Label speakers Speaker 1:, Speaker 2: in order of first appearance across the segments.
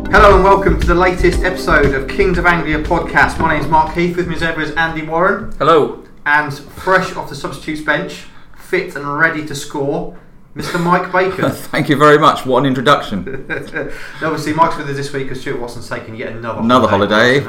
Speaker 1: Hello and welcome to the latest episode of Kings of Anglia podcast. My name is Mark Heath, with me as ever is Andy Warren.
Speaker 2: Hello.
Speaker 1: And fresh off the substitutes bench, fit and ready to score, Mr. Mike Bacon.
Speaker 3: Thank you very much. What an introduction.
Speaker 1: Obviously, Mike's with us this week because Stuart Watson's taken yet another
Speaker 3: holiday.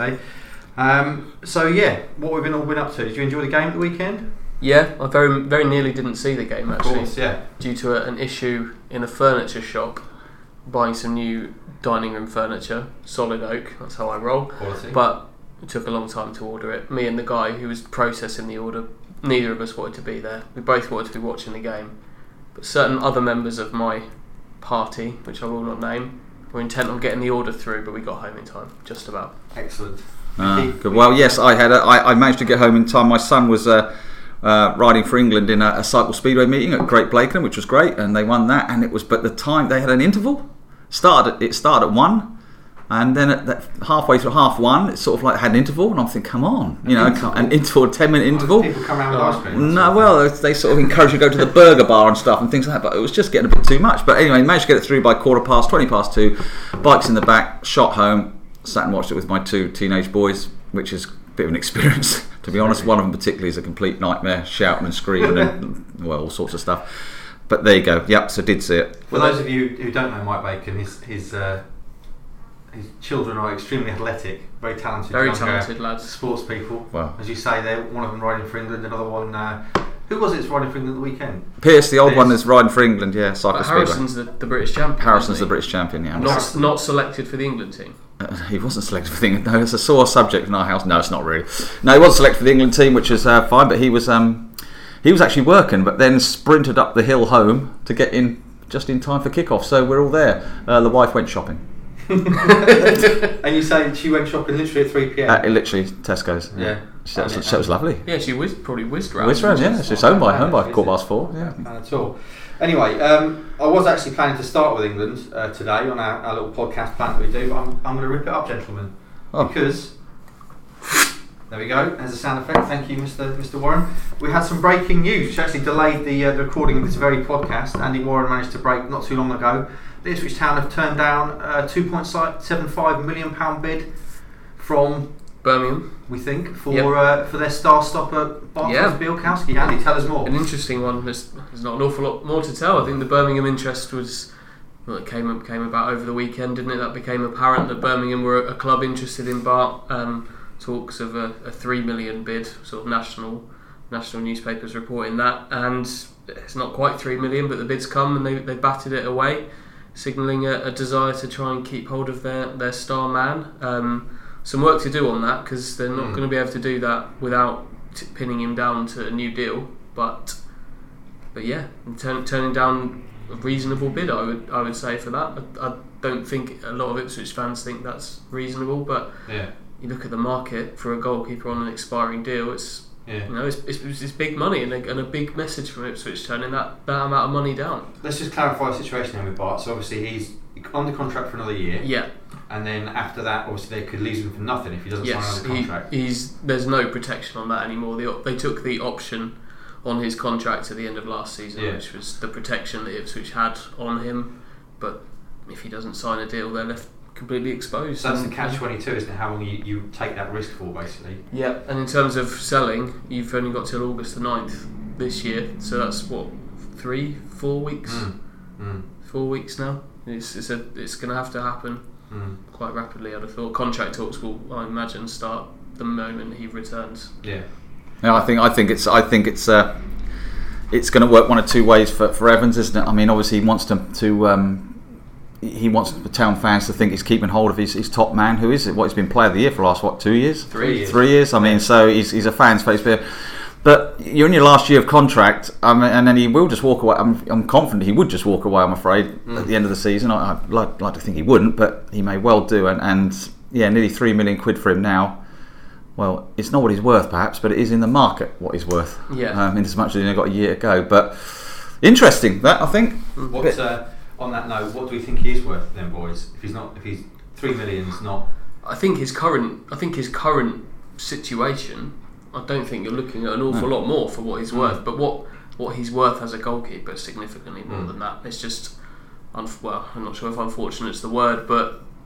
Speaker 1: So yeah, what we've all been up to. Did you enjoy the game at the weekend?
Speaker 2: Yeah, I very, very nearly didn't see the game actually.
Speaker 1: Of course, yeah.
Speaker 2: Due to an issue in a furniture shop, buying some new dining room furniture, solid oak. That's how I roll.
Speaker 1: Quality.
Speaker 2: But it took a long time to order it. Me and the guy who was processing the order, neither of us wanted to be there. We both wanted to be watching the game. But certain other members of my party, which I will not name, were intent on getting the order through, but we got home in time, just about.
Speaker 1: Excellent.
Speaker 3: Good. Well, yes, I managed to get home in time. My son was riding for England in a cycle speedway meeting at Great Blakenham, which was great, and they won that. And it was, but the time they had an interval. It started at 1, and then halfway through half 1, it sort of like had an interval, and I'm thinking, come on, an interval, 10-minute interval.
Speaker 1: People come around with ice cream.
Speaker 3: No, well, they sort of encourage you to go to the burger bar and stuff and things like that, but it was just getting a bit too much. But anyway, managed to get it through by 20 past 2, bikes in the back, shot home, sat and watched it with my 2 teenage boys, which is a bit of an experience, to be honest. One of them particularly is a complete nightmare, shouting and screaming and, well, all sorts of stuff. But there you go. Yep, so did see it.
Speaker 1: For those of you who don't know Mike Bacon, his children are extremely athletic, very talented
Speaker 2: lads,
Speaker 1: sports people.
Speaker 3: Wow.
Speaker 1: As you say, they're one of them riding for England, another one. Who was it that's riding for England at the weekend?
Speaker 3: Pierce, the old one, is riding for England. Yeah, cycle speedway.
Speaker 2: Harrison's the British champion.
Speaker 3: Harrison's the British champion. Yeah,
Speaker 2: not selected for the England team.
Speaker 3: He wasn't selected for the England. No, it's a sore subject in our house. No, it's not really. No, he was selected for the England team, which is fine. But he was actually working, but then sprinted up the hill home to get in just in time for kick-off. So we're all there. The wife went shopping.
Speaker 1: And you say she went shopping literally at 3 p.m?
Speaker 3: Literally Tesco's.
Speaker 1: Yeah.
Speaker 3: That was lovely.
Speaker 2: Yeah, she probably whizzed around.
Speaker 3: Whizzed around, yeah. She's home by 4:15. Yeah.
Speaker 1: Not at all. Anyway, I was actually planning to start with England today on our little podcast plan that we do, but I'm going to rip it up, gentlemen.
Speaker 3: Oh.
Speaker 1: Because, there we go, there's a sound effect. Thank you, Mr. Warren. We had some breaking news, which actually delayed the recording of this very podcast. Andy Warren managed to break not too long ago. The Ipswich Town have turned down a £2.75 million bid from
Speaker 2: Birmingham,
Speaker 1: we think, for their star stopper Bartosz Białkowski. Andy, tell us more.
Speaker 2: An interesting one. There's not an awful lot more to tell. I think the Birmingham interest it came about over the weekend, didn't it? That became apparent that Birmingham were a club interested in Bart. Talks of a £3 million bid, sort of national newspapers reporting that, and it's not quite £3 million, but the bid's come and they batted it away, signalling a desire to try and keep hold of their star man. Some work to do on that, because they're not going to be able to do that without pinning him down to a new deal. But yeah, turning down a reasonable bid, I would say, for that. I don't think a lot of Ipswich fans think that's reasonable, but you look at the market for a goalkeeper on an expiring deal. It's big money and a big message from Ipswich turning that amount of money down.
Speaker 1: Let's just clarify the situation here with Bart. So obviously he's under contract for another year.
Speaker 2: Yeah. And
Speaker 1: then after that, obviously they could lease him for nothing if he doesn't sign another contract.
Speaker 2: There's no protection on that anymore. They took the option on his contract at the end of last season, which was the protection that Ipswich had on him. But if he doesn't sign a deal, they're left completely exposed.
Speaker 1: So that's the catch-22, isn't it? How long you take that risk for, basically.
Speaker 2: Yeah, and in terms of selling, you've only got till August the 9th this year. So that's what, 3-4 weeks? 4 weeks now. It's going to have to happen quite rapidly. I'd have thought contract talks will, I imagine, start the moment he returns.
Speaker 3: Yeah. No, I think it's going to work one of two ways for Evans, isn't it? I mean, obviously he wants he wants the town fans to think he's keeping hold of his top man. Who is it? He's been Player of the Year for the last 2 years?
Speaker 1: 3 years.
Speaker 3: 3 years. I mean, so he's a fan's face player. But you're in your last year of contract, and then he will just walk away. I'm confident he would just walk away, I'm afraid, at the end of the season. I'd like to think he wouldn't, but he may well do. And nearly £3 million for him now. Well, it's not what he's worth, perhaps, but it is in the market what he's worth.
Speaker 2: Yeah.
Speaker 3: In as much as he's only got a year to go. But interesting, that, I think.
Speaker 1: On that note, what do we think he is worth then, boys? If he's 3 million's not.
Speaker 2: I think his current situation, I don't think you're looking at an awful lot more for what he's worth. But what he's worth as a goalkeeper is significantly more than that. It's just, I'm not sure if unfortunate is the word, but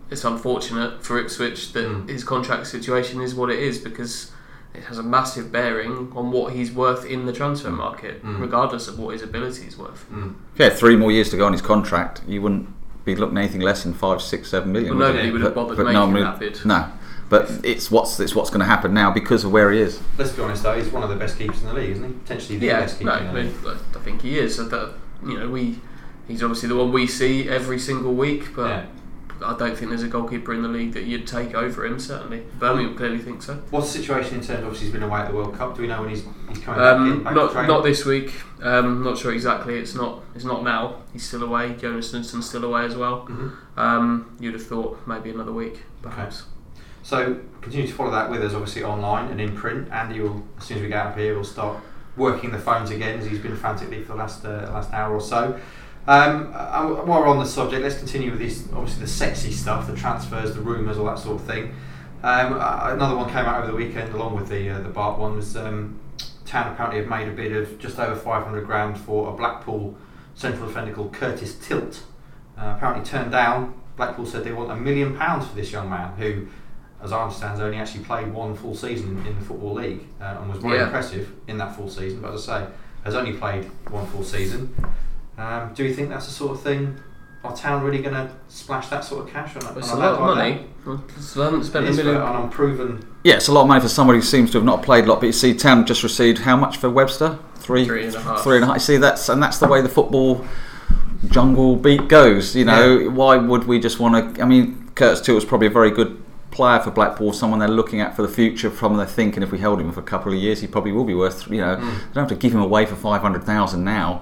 Speaker 2: it's unfortunate for Ipswich that his contract situation is what it is, because it has a massive bearing on what he's worth in the transfer market, regardless of what his ability is worth.
Speaker 3: If he had 3 more years to go on his contract, you wouldn't be looking at anything less than 5, 6, 7 million.
Speaker 2: Well, nobody would have bothered making that bid.
Speaker 3: No, but it's what's going to happen now because of where he is.
Speaker 1: Let's be honest, though, he's one of the best keepers in the league, isn't he? Potentially the best keeper in the league.
Speaker 2: I think he is. So that, he's obviously the one we see every single week, but I don't think there's a goalkeeper in the league that you'd take over him, certainly. Birmingham clearly think so.
Speaker 1: What's the situation in terms of, obviously he's been away at the World Cup, do we know when he's coming back to training?
Speaker 2: Not this week, not sure exactly, it's not now, he's still away, Jonas Nilsson's still away as well. You'd have thought maybe another week, perhaps.
Speaker 1: Okay. So continue to follow that with us, obviously online and in print. Andy will, as soon as we get out of here, will start working the phones again, as he's been frantically for the last hour or so. While we're on the subject, let's continue with this, obviously the sexy stuff, the transfers, the rumours, all that sort of thing. Another one came out over the weekend along with the Bart one, was Town apparently have made a bid of just over 500 grand for a Blackpool central defender called Curtis Tilt. Apparently turned down. Blackpool said they want £1 million for this young man, who, as I understand, has only actually played 1 full season in the Football League and was very impressive in that full season, but as I say, has only played 1 full season. Do you think that's the sort of thing? Are Town really going to splash that sort of cash on
Speaker 2: it's a lot of money. They haven't spent $1 million
Speaker 1: on unproven.
Speaker 3: Yeah, it's a lot of money for somebody who seems to have not played a lot. But you see, Town just received how much for Webster? 3.5. You see, that's the way the football jungle beat goes. Why would we just want to? I mean, Curtis Tilt was probably a very good player for Blackpool, someone they're looking at for the future. From they're thinking if we held him for a couple of years, he probably will be worth. They don't have to give him away for 500,000 now.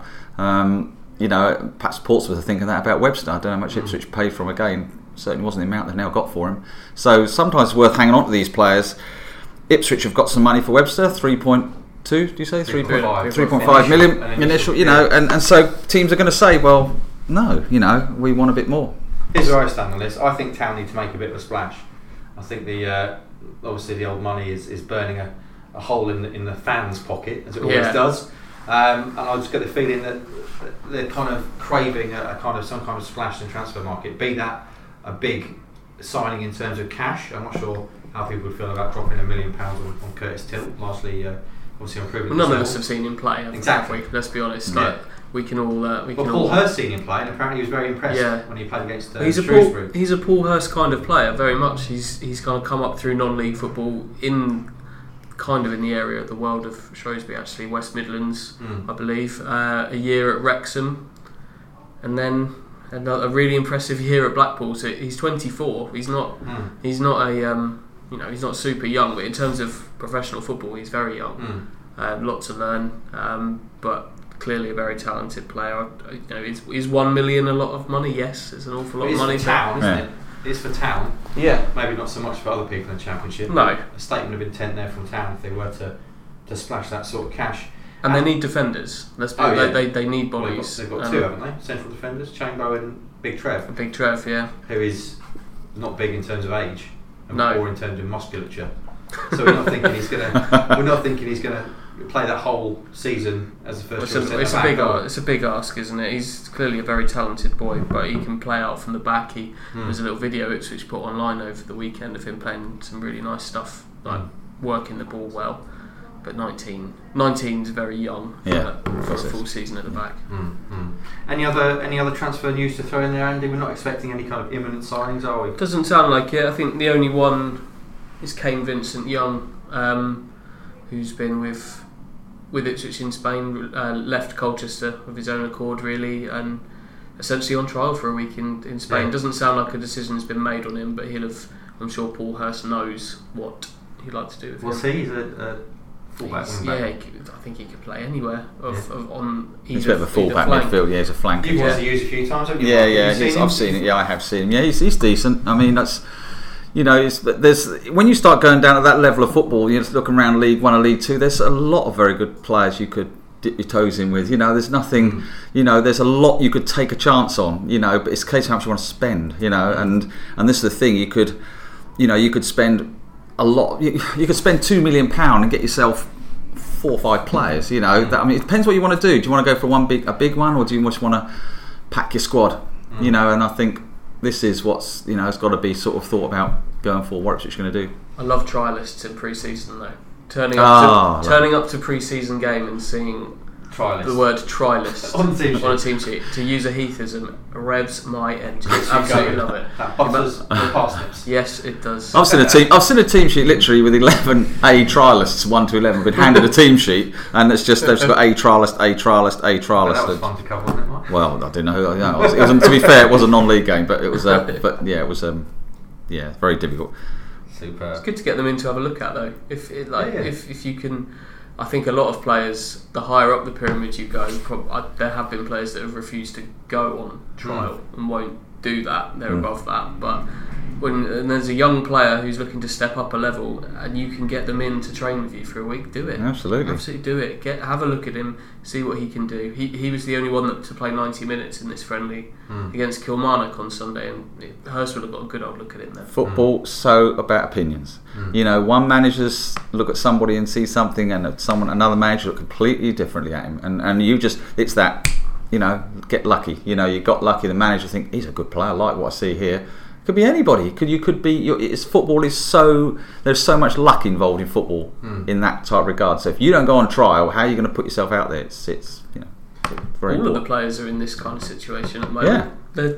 Speaker 3: Perhaps Portsmouth are thinking that about Webster. I don't know how much Ipswich paid for him again. Certainly wasn't the amount they've now got for him. So sometimes it's worth hanging on to these players. Ipswich have got some money for Webster, 3.2. Do you say 3.5 million initial? And so teams are going to say, well, no, we want a bit more.
Speaker 1: Here's where I stand on this. I think Town need to make a bit of a splash. I think obviously the old money is burning a hole in the fans' pocket, as it always does. And I just get the feeling that they're kind of craving some kind of splash in the transfer market, be that a big signing in terms of cash. I'm not sure how people would feel about dropping £1 million on Curtis Tilt, largely obviously improving.
Speaker 2: Well, none of us have seen him play, exactly. Let's be honest.
Speaker 1: Yeah.
Speaker 2: We can all.
Speaker 1: Paul Hurst seen him play, and apparently he was very impressed when he played against Shrewsbury.
Speaker 2: He's a Paul Hurst kind of player, very much. He's kind of come up through non-league football in the area of the world of Shrewsbury, actually, West Midlands, I believe. A year at Wrexham, and then a really impressive year at Blackpool. So he's 24. He's not he's not super young, but in terms of professional football, he's very young. Lot to learn, but clearly a very talented player. Is 1 million a lot of money? Yes, it's an awful lot of money
Speaker 1: for Town, isn't it? It's for Town.
Speaker 2: Yeah.
Speaker 1: Maybe not so much for other people in the Championship.
Speaker 2: No.
Speaker 1: A statement of intent there from Town if they were to splash that sort of cash.
Speaker 2: And they need defenders. They need bodies.
Speaker 1: They've got 2, haven't they? Central defenders, Chambo and Big Trev.
Speaker 2: Big Trev, yeah.
Speaker 1: Who is not big in terms of age, or in terms of musculature. So we're not thinking he's gonna play that whole season as the first.
Speaker 2: It's a big ask, isn't it? He's clearly a very talented boy, but he can play out from the back. There's a little video Ipswich put online over the weekend of him playing some really nice stuff, like working the ball well. But 19 is very young for a full season at the back.
Speaker 1: Any other transfer news to throw in there, Andy? We're not expecting any kind of imminent signings, are we?
Speaker 2: Doesn't sound like it. I think the only one is Kane Vincent Young, who's been with Ipswich in Spain, left Colchester of his own accord, really, and essentially on trial for a week in Spain. Doesn't sound like a decision has been made on him, but I'm sure Paul Hurst knows what he'd like to do with him.
Speaker 1: We'll see. He's a fullback.
Speaker 2: I think he could play anywhere on either.
Speaker 3: He's a bit of a fullback midfield. Yeah, he's a flanker.
Speaker 1: You've watched the use a few times, haven't you?
Speaker 3: I've seen it. Yeah, I have seen him. Yeah, he's decent. I mean, that's. There's when you start going down at that level of football, you're just looking around League 1 and League 2. There's a lot of very good players you could dip your toes in with. There's nothing. There's a lot you could take a chance on. But it's a case of how much you want to spend. And this is the thing. You could spend a lot. You could spend £2 million and get yourself 4 or 5 players. It depends what you want to do. Do you want to go for a big one, or do you just want to pack your squad? And I think this is what's it's got to be sort of thought about going forward. What Ipswich going to do?
Speaker 2: I love trialists in pre-season though. Turning up to pre-season game and seeing the word trialist
Speaker 1: on a
Speaker 2: team sheet. To use a Heathism, revs my engine. Absolutely love it.
Speaker 1: That butters the parsnips.
Speaker 2: Yes, it does.
Speaker 3: I've seen a team sheet literally with 11 A trialists, 1 to 11, been handed a team sheet, and they've just got A trialist, A trialist, A trialist.
Speaker 1: That was fun to cover, wasn't it, Mike?
Speaker 3: Well, I didn't know. It was, to be fair, it was a non-league game, but it was. But yeah, it was. Very difficult.
Speaker 1: Super.
Speaker 2: It's good to get them in to have a look at though. If you can. I think a lot of players, the higher up the pyramid you go, there have been players that have refused to go on trial and won't do that. They're above that. But when there's a young player who's looking to step up a level and you can get them in to train with you for a week, do it.
Speaker 3: Absolutely
Speaker 2: do it. Have a look at him, see what he can do. He was the only one to play 90 minutes in this friendly against Kilmarnock on Sunday, and Hurst would have got a good old look at him there.
Speaker 3: Football so about opinions. One manager's look at somebody and see something, and another manager look completely differently at him, and you just it's that get lucky. You got lucky. The manager think he's a good player. I like what I see here. Could be anybody. Football is so. There's so much luck involved in football in that type of regard. So if you don't go on trial, how are you going to put yourself out there? It's very
Speaker 2: all
Speaker 3: important.
Speaker 2: of the players are in this kind of situation at the moment.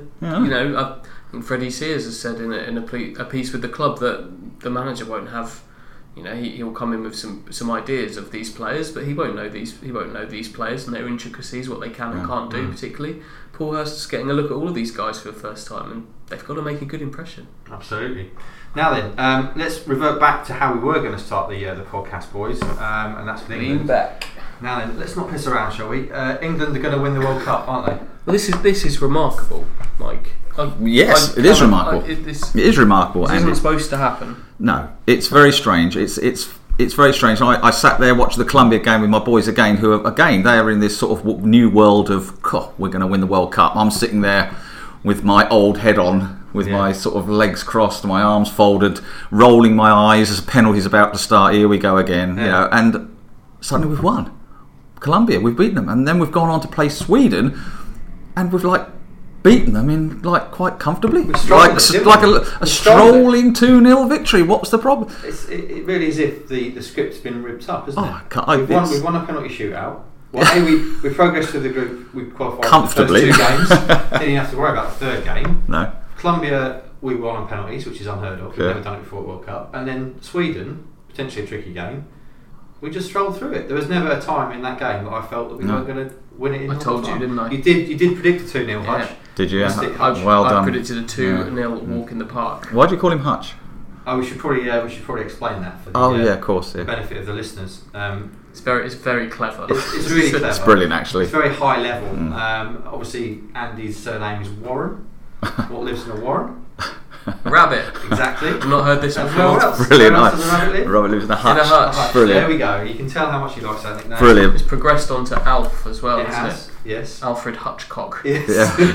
Speaker 2: I think Freddie Sears has said in a piece with the club that the manager won't have. He'll come in with some ideas of these players, but he won't know these players and their intricacies, what they can and can't do. Particularly, Paul Hurst is getting a look at all of these guys for the first time, and they've got to make a good impression.
Speaker 1: Absolutely. Now then, let's revert back to how we were going to start the podcast, boys, and that's with England.
Speaker 2: Back.
Speaker 1: Now then, let's not piss around, shall we? England are going to win the World Cup, aren't they?
Speaker 2: Well, this is remarkable, Mike.
Speaker 3: Yes, it is remarkable. It is remarkable.
Speaker 2: This isn't supposed to happen.
Speaker 3: No, it's very strange. It's very strange. I sat there watching the Colombia game with my boys again, who are, again, they are in this sort of new world of, we're going to win the World Cup. I'm sitting there with my old head on, with my sort of legs crossed, my arms folded, rolling my eyes as penalty's about to start. Here we go again, and suddenly we've won. Colombia, we've beaten them, and then we've gone on to play Sweden, and we've beaten them in quite comfortably, a strolling 2-0 victory. What's the problem?
Speaker 1: It really is if the script's been ripped up, isn't it?
Speaker 3: We've
Speaker 1: won a penalty shootout. Well, we progressed through the group. We qualified
Speaker 3: comfortably.
Speaker 1: For the first 2 games. Then you have to worry about the third game.
Speaker 3: No.
Speaker 1: Colombia, we won on penalties, which is unheard of. We've never done it before at World Cup. And then Sweden, potentially a tricky game. We just strolled through it. There was never a time in that game that I felt that we weren't going to win it.
Speaker 2: I told you, didn't I?
Speaker 1: You did predict a 2-0 Hutch.
Speaker 3: Did you?
Speaker 2: Well done. I predicted a 2-0 walk in the park.
Speaker 3: Why do you call him Hutch?
Speaker 1: Oh, we should probably explain that for the
Speaker 3: of course,
Speaker 1: benefit of the listeners.
Speaker 2: It's very clever.
Speaker 1: It's really clever.
Speaker 3: It's brilliant, actually.
Speaker 1: It's very high level. Obviously, Andy's surname is Warren. What lives in a warren?
Speaker 2: Rabbit.
Speaker 1: Exactly.
Speaker 2: I've not heard this before.
Speaker 3: Brilliant.
Speaker 1: Where else does a rabbit live?
Speaker 3: Rabbit lives in a hutch.
Speaker 1: Brilliant. There we go. You can tell how much he likes that nickname.
Speaker 3: Brilliant.
Speaker 2: It's progressed on to Alf as well, hasn't it?
Speaker 1: Yes.
Speaker 2: Alfred Hutchcock.
Speaker 1: Yes.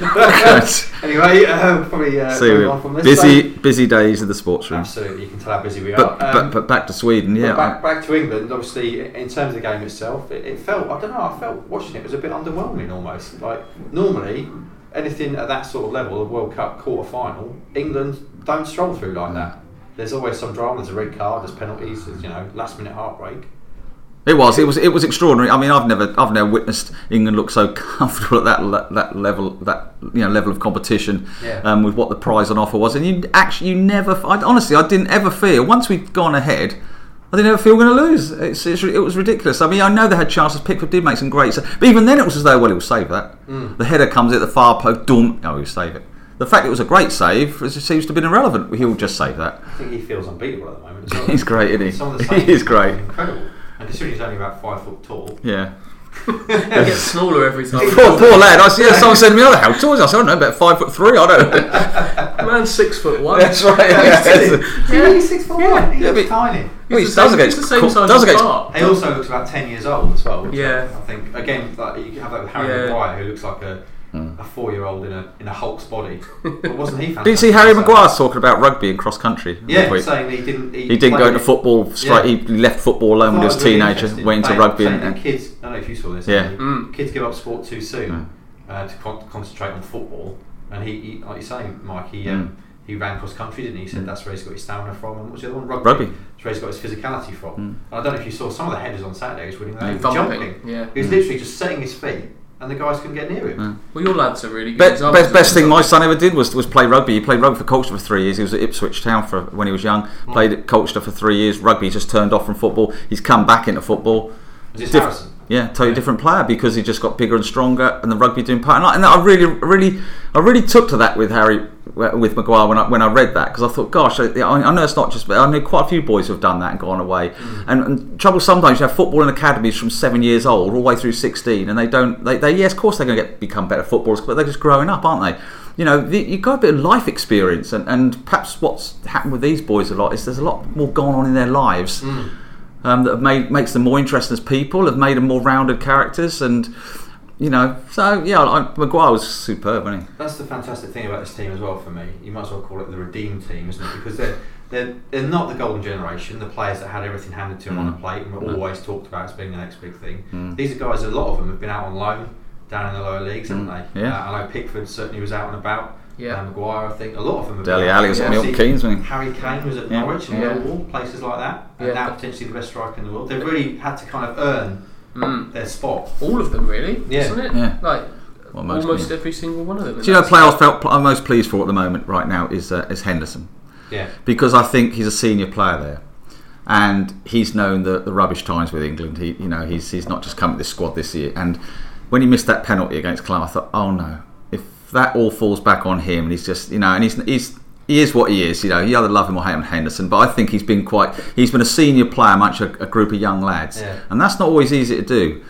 Speaker 3: Yeah.
Speaker 1: Anyway, probably on from this.
Speaker 3: Busy days in the sports room.
Speaker 1: Absolutely. You can tell how busy we are.
Speaker 3: But back to Sweden,
Speaker 1: Back to England, obviously, in terms of the game itself, it felt, I felt watching it was a bit underwhelming almost. Normally, anything at that sort of level, a World Cup quarter final, England don't stroll through like that. There's always some drama. There's a red card. There's penalties. There's last minute heartbreak.
Speaker 3: It was extraordinary. I mean, I've never witnessed England look so comfortable at that level of competition with what the prize on offer was. And you never. I didn't ever feel once we'd gone ahead. I didn't ever feel we're going to lose. It was ridiculous. I mean, I know they had chances. Pickford did make some great saves, but even then it was as though, he'll save that. The header comes at the far post, he'll save it. The fact it was a great save seems to have been irrelevant. He'll just save that.
Speaker 1: I think he feels unbeatable at the moment. Well.
Speaker 3: He's great, isn't he?
Speaker 1: Some of the saves
Speaker 3: He's great.
Speaker 1: Incredible. And considering he's only about 5 foot tall.
Speaker 3: Yeah.
Speaker 2: He gets smaller every time.
Speaker 3: Poor lad. Someone said to me, how tall is he? I said, I don't know, about 5'3". I don't know.
Speaker 2: The man's 6'1".
Speaker 3: That's right.
Speaker 1: He's 6'1". He's tiny.
Speaker 2: He does against Bart.
Speaker 1: He also looks about 10 years old as well.
Speaker 2: Yeah.
Speaker 1: I think again, you can have that with Harry Maguire, who looks like a 4-year-old in a Hulk's body. But wasn't he fantastic?
Speaker 3: Did you see Harry Maguire talking about rugby and cross country?
Speaker 1: Yeah, saying he didn't.
Speaker 3: He didn't go into football straight. Yeah. He left football alone when he was a teenager. Went into rugby and
Speaker 1: kids. I don't know if you saw this.
Speaker 3: Yeah.
Speaker 1: Kids give up sport too soon to concentrate on football. And he like you say, Mike, he ran cross country, didn't he? He said that's where he's got his stamina from. And what's the other one? Rugby. That's where he's got his physicality from. And I don't know if you saw some of the headers on Saturday. He was winning that. Jumping.
Speaker 2: Yeah.
Speaker 1: He was literally just setting his feet, and the guys couldn't get near him.
Speaker 2: Well, your lads are really good.
Speaker 3: Best thing my son ever did was play rugby. He played rugby for Colchester for 3 years. He was at Ipswich Town when he was young. Played at Colchester for 3 years. Rugby, he just turned off from football. He's come back into football.
Speaker 1: Was this Harrison?
Speaker 3: Yeah, totally different player because he just got bigger and stronger, and the rugby doing part. And I really took to that with Harry, with Maguire when I read that, because I thought, gosh, I know it's not just. I know quite a few boys who have done that and gone away. And trouble sometimes you have football in academies from 7 years old all the way through 16, and they yes, of course they're going to become better footballers, but they're just growing up, aren't they? You know, you've got a bit of life experience, and perhaps what's happened with these boys a lot is there's a lot more going on in their lives. That makes them more interesting as people, have made them more rounded characters, and so Maguire was superb, wasn't he?
Speaker 1: That's the fantastic thing about this team as well for me. You might as well call it the redeemed team, isn't it? Because they're not the golden generation, the players that had everything handed to them on a plate and were always talked about as being the next big thing. These are guys, a lot of them have been out on loan down in the lower leagues, haven't they?
Speaker 3: Yeah.
Speaker 1: I know Pickford certainly was out and about.
Speaker 2: Yeah.
Speaker 1: Maguire, I think a lot of them have
Speaker 3: Dele
Speaker 1: been
Speaker 3: Alli was at Milton Keynes, wasn't he?
Speaker 1: Harry Kane was at Norwich and Millwall, places like that, and now potentially the best striker in the world. They've really had to kind of earn their spot.
Speaker 2: All of them, really, isn't it?
Speaker 3: Yeah.
Speaker 2: Like almost every single one of them.
Speaker 3: Do you know, player I'm most pleased for at the moment right now is Henderson.
Speaker 1: Yeah.
Speaker 3: Because I think he's a senior player there, and he's known the rubbish times with England. He's not just come to this squad this year. And when he missed that penalty against Clough, I thought, oh no. That all falls back on him, and he's just, and he is what he is. You either love him or hate him, Henderson. But I think he's been a senior player amongst a group of young lads, and that's not always easy to do.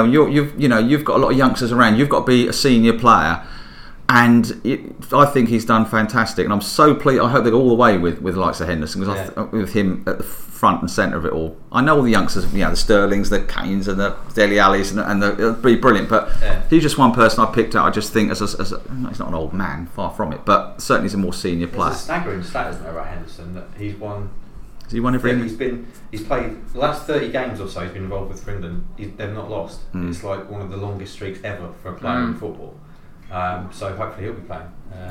Speaker 3: You've got a lot of youngsters around. You've got to be a senior player, and I think he's done fantastic. And I'm so pleased. I hope they go all the way with the likes of Henderson, because with him at the front and centre of it all. I know all the youngsters, the Sterlings, the Kanes, and the Dele Allis, and it'll be brilliant. But he's just one person I picked out. I just think as he's not an old man, far from it, but certainly he's a more senior player.
Speaker 1: There's a staggering stat, isn't there, about Henderson, that he's won.
Speaker 3: Has he won every?
Speaker 1: He's played the last 30 games or so. He's been involved with England. They've not lost. It's like one of the longest streaks ever for a player in football. So hopefully he'll be playing.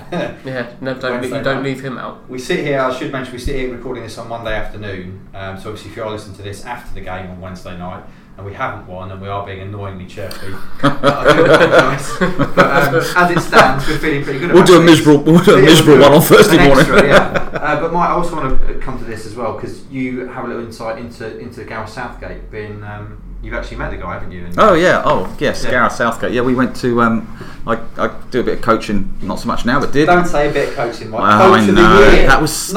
Speaker 2: Don't leave him out.
Speaker 1: We sit here, I should mention, we sit here recording this on Monday afternoon. So obviously if you are listening to this after the game on Wednesday night, and we haven't won, and we are being annoyingly chirpy, I do apologise. But as it stands, we're feeling pretty good.
Speaker 3: We'll do a miserable one on Thursday morning.
Speaker 1: But Mike, I also want to come to this as well, because you have a little insight into Gareth Southgate being. You've actually met the guy, haven't you? Gareth Southgate. Yeah, we went to. I do a bit of coaching, not so much now, but did. Don't say a bit of coaching, Mike.
Speaker 3: I know. That was.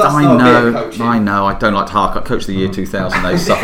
Speaker 3: I know. I don't like to hark. I coached the year 2000.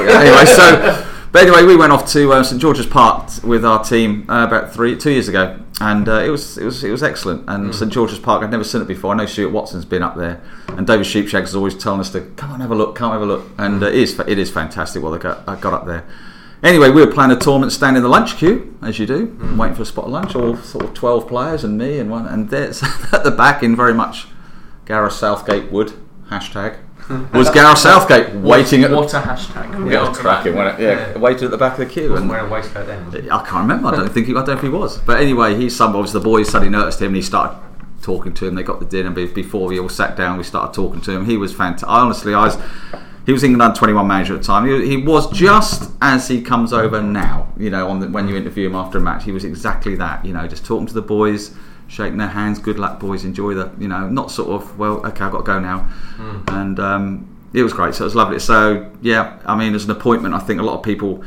Speaker 3: Anyway, we went off to St George's Park with our team about 2 years ago, and it was excellent. And St George's Park, I'd never seen it before. I know Stuart Watson's been up there, and David Sheepshanks is always telling us to come on, have a look, and it is fantastic what they got up there. Anyway, we were playing a tournament, standing in the lunch queue, as you do, waiting for a spot of lunch. All sort of 12 players and me and one, and there's at the back in very much Gareth Southgate would hashtag. Was Gareth Southgate waiting at
Speaker 2: what a hashtag?
Speaker 3: Yeah, it was cracking, wasn't it? Yeah, waited at the back of the queue.
Speaker 1: Wasn't wearing a waistcoat then?
Speaker 3: I can't remember. I don't know if he was. But anyway, obviously the boys suddenly noticed him, and he started talking to him. They got the dinner before we all sat down. We started talking to him. He was fantastic. He was England under-21 manager at the time. He was just as he comes over now. When you interview him after a match, he was exactly that. Just talking to the boys, shaking their hands. Good luck, boys. Enjoy the. Not sort of. Well, okay, I've got to go now. And it was great. So it was lovely. So yeah, as an appointment, I think a lot of people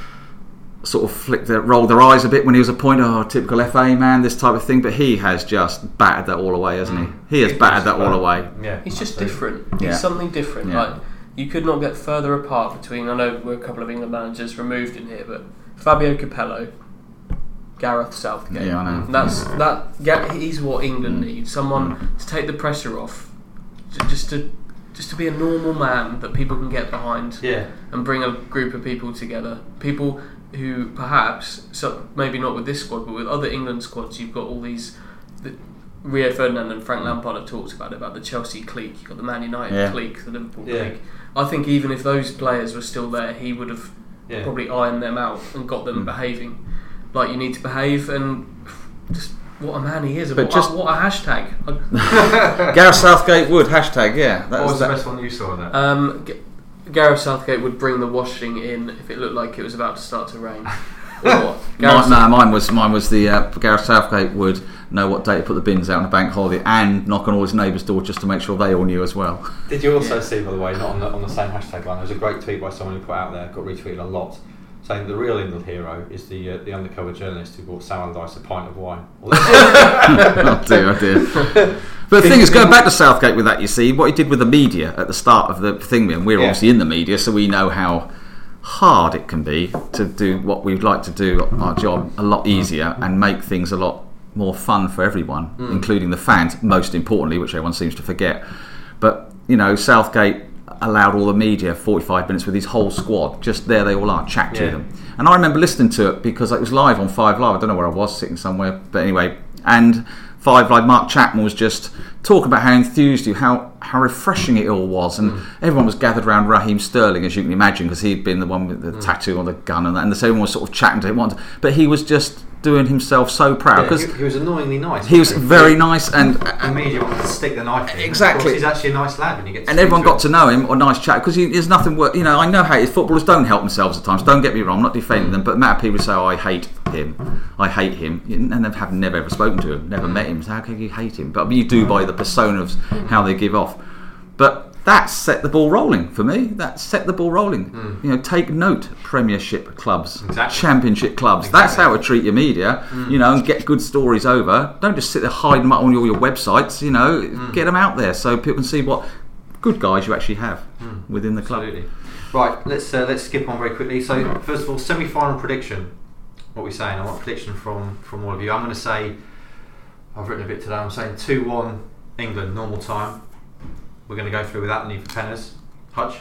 Speaker 3: sort of rolled their eyes a bit when he was appointed. Oh, typical FA man, this type of thing. But he has just battered that all away, hasn't he? He has battered that all away.
Speaker 1: Yeah,
Speaker 2: he's just different. He's something different.
Speaker 3: Yeah.
Speaker 2: Like, you could not get further apart between. I know we're a couple of England managers removed in here, but Fabio Capello, Gareth Southgate.
Speaker 3: Yeah, I know.
Speaker 2: He's what England needs. Someone to take the pressure off, just to be a normal man that people can get behind.
Speaker 1: Yeah.
Speaker 2: And bring a group of people together. People who perhaps, maybe not with this squad, but with other England squads, you've got all these. Rio Ferdinand and Frank Lampard have talked about the Chelsea clique. You've got the Man United clique, the Liverpool clique. I think even if those players were still there, he would have probably ironed them out and got them behaving like you need to behave, and just what a man he is.
Speaker 3: But
Speaker 2: What a hashtag.
Speaker 3: Gareth Southgate would hashtag, yeah.
Speaker 1: What was the best one you saw there?
Speaker 2: Gareth Southgate would bring the washing in if it looked like it was about to start to rain.
Speaker 3: Mine was the Gareth Southgate would know what day to put the bins out on a bank holiday and knock on all his neighbours' doors just to make sure they all knew as well.
Speaker 1: Did you also see, by the way, not on the same hashtag line, there was a great tweet by someone who put out there, got retweeted a lot, saying the real England hero is the undercover journalist who bought Sam Allardyce a pint of wine.
Speaker 3: Oh dear. But the thing is, going back to Southgate with that, you see, what he did with the media at the start of the thing, and we're obviously in the media, so we know how hard it can be to do what we'd like to do, our job, a lot easier and make things a lot more fun for everyone, including the fans, most importantly, which everyone seems to forget. But, Southgate allowed all the media 45 minutes with his whole squad, just there they all are, chat to them. And I remember listening to it because it was live on 5 Live, I don't know where I was, sitting somewhere, but anyway, and 5 Live, Mark Chapman was just talking about how enthused you, how refreshing it all was, and everyone was gathered around Raheem Sterling, as you can imagine, because he'd been the one with the tattoo on the gun and that, and so everyone was sort of chatting to him, but he was just doing himself so proud because
Speaker 1: he was annoyingly nice.
Speaker 3: He was very nice, and
Speaker 1: the media wanted to stick the knife in.
Speaker 3: Exactly.
Speaker 1: He's actually a nice lad when you get to
Speaker 3: and everyone got to know him, or nice chat, because there's nothing worse. I know how footballers don't help themselves at times. Don't get me wrong, I'm not defending them, but Matt people say, I hate him, and they have never ever spoken to him, never met him. So how can you hate him? But you do by the persona of how they give off. But that set the ball rolling for me. That set the ball rolling. Take note, Premiership clubs, Championship clubs. That's how to treat your media. And get good stories over. Don't just sit there hiding them up on all your websites. Get them out there so people can see what good guys you actually have within the club.
Speaker 1: Absolutely. Right, let's skip on very quickly. So first of all, semi-final prediction. What are we saying? I want a prediction from all of you. I'm going to say, I've written a bit today. I'm saying 2-1 England normal time. We're going to go through with that. Need for penners. Hutch?